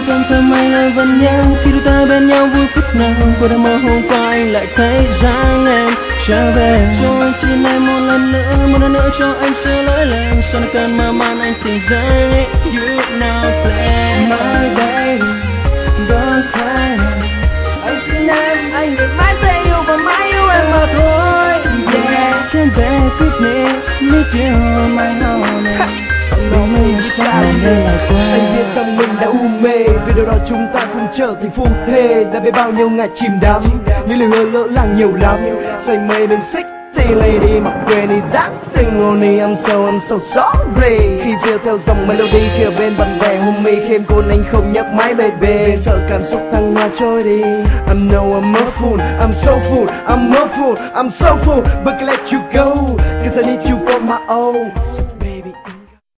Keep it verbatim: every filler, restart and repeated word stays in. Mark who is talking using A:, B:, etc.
A: trong thầm anh là vẫn nhớ khi đôi ta bên nhau vui phút nào vừa đã mơ hôm qua anh lại thấy dáng em trở về cho anh xin em một lần nữa một lần nữa cho anh sửa lỗi lầm sau những cơn mơ man anh tỉnh dậy you now play my baby don't cry anh xin em anh được mãi sẽ yêu và mãi yêu em mà thôi yeah can't bear with me need you on my heart lòng mình sao nên lại quên
B: anh biết rằng mình đã u mê vì điều đó chúng ta cùng trở thành phu thê đã biết bao nhiêu ngày chìm đắm những lời hứa lỡ làng nhiều lắm say mê bên xích lady mặc quên đi dancing only I'm so I'm so sorry khi rêu theo dòng melody kia bên bạn bè homie thêm cô anh không nhắc mãi baby sợ cảm xúc thăng hoa trôi đi I know I'm a fool I'm so fool I'm a fool I'm so fool but I let you go cause I need you for my own